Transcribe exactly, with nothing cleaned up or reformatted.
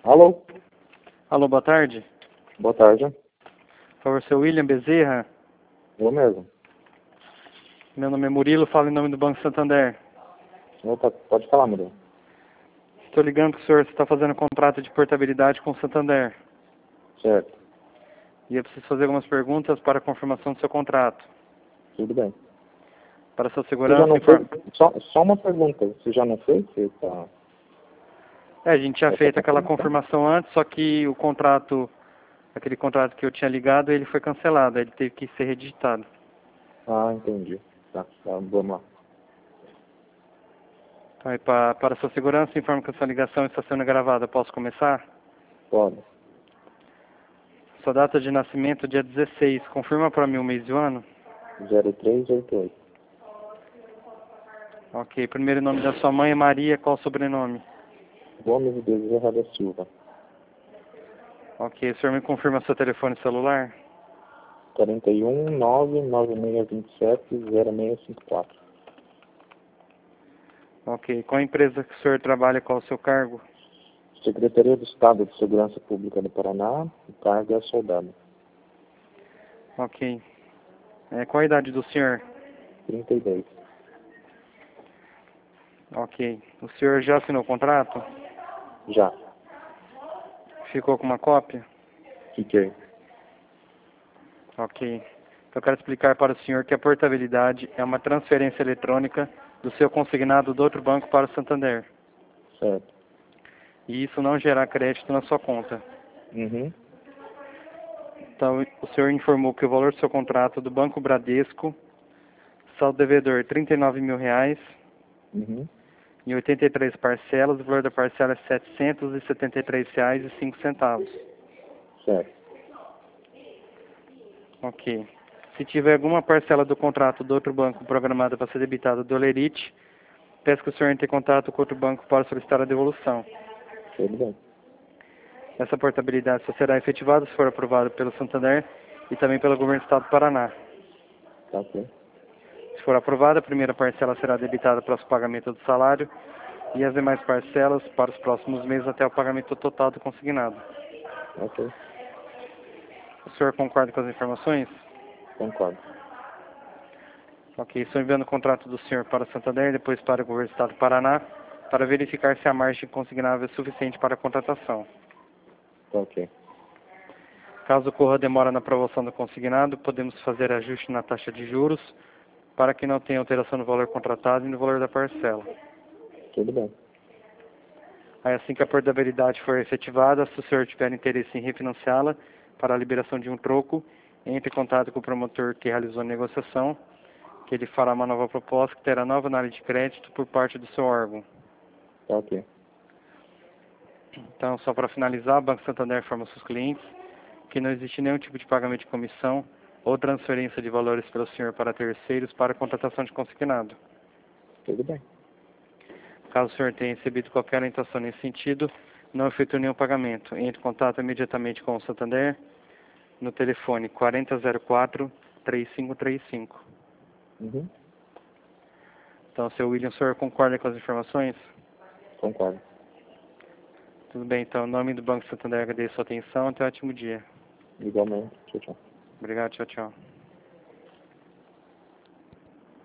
Alô? Alô, boa tarde. Boa tarde. Por favor, seu William Bezerra. Eu mesmo. Meu nome é Murilo, falo em nome do Banco Santander. Opa, pode falar, Murilo. Estou ligando que o senhor está fazendo contrato de portabilidade com o Santander. Certo. E eu preciso fazer algumas perguntas para a confirmação do seu contrato. Tudo bem. Para sua Você segurança... já não inform... fez? Só, só uma pergunta. Você já não fez? Você tá... É, a gente tinha Essa feito aquela confirmação? confirmação antes, só que o contrato, aquele contrato que eu tinha ligado, ele foi cancelado, ele teve que ser redigitado. Ah, entendi. Tá, tá, vamos lá. Tá, e para, para sua segurança, informo que a sua ligação está sendo gravada. Posso começar? Pode. Sua data de nascimento, dia dezesseis. Confirma para mim o mês e o ano? zero três oito oito. Ok. Primeiro nome da sua mãe é Maria. Qual o sobrenome? Gomes Bezerra da Silva. Ok. O senhor me confirma seu telefone celular? quarenta e um, nove, nove seis dois sete, zero seis cinco quatro. Ok. Qual a empresa que o senhor trabalha? Qual o seu cargo? Secretaria do Estado de Segurança Pública do Paraná. O cargo é soldado. Ok. É, qual a idade do senhor? trinta e dois. Ok. O senhor já assinou o contrato? Já. Ficou com uma cópia? Fiquei. Ok. Eu quero explicar para o senhor que a portabilidade é uma transferência eletrônica do seu consignado do outro banco para o Santander. Certo. E isso não gerar crédito na sua conta. Uhum. Então, o senhor informou que o valor do seu contrato do Banco Bradesco, saldo devedor trinta e nove mil reais, Uhum. em oitenta e três parcelas, o valor da parcela é setecentos e setenta e três reais e cinco centavos. Certo. Ok. Se tiver alguma parcela do contrato do outro banco programada para ser debitada do Olerite, peço que o senhor entre em contato com outro banco para solicitar a devolução. Tudo bem. Essa portabilidade só será efetivada se for aprovada pelo Santander e também pelo Governo do Estado do Paraná. Tá ok. Se for aprovada, a primeira parcela será debitada para o pagamento do salário e as demais parcelas para os próximos meses até o pagamento total do consignado. Ok. O senhor concorda com as informações? Concordo. Ok, estou enviando o contrato do senhor para o Santander e depois para o Governo do Estado do Paraná para verificar se a margem consignável é suficiente para a contratação. Tá ok. Caso ocorra demora na aprovação do consignado, podemos fazer ajuste na taxa de juros para que não tenha alteração no valor contratado e no valor da parcela. Tudo bem. Aí, assim que a portabilidade for efetivada, se o senhor tiver interesse em refinanciá-la para a liberação de um troco, entre em contato com o promotor que realizou a negociação, que ele fará uma nova proposta que terá nova análise de crédito por parte do seu órgão. Tá ok. Então, só para finalizar, o Banco Santander informa aos seus clientes que não existe nenhum tipo de pagamento de comissão ou transferência de valores pelo senhor para terceiros para a contratação de consignado. Tudo bem. Caso o senhor tenha recebido qualquer orientação nesse sentido, não efetue nenhum pagamento. Entre em contato imediatamente com o Santander no telefone quarenta zero quatro, três cinco três cinco. Uhum. Então, seu William, o senhor concorda com as informações? Concordo. Tudo bem, então, em nome do Banco Santander, agradeço a sua atenção. Até um ótimo dia. Igualmente. Tchau, tchau. Obrigado, tchau, tchau.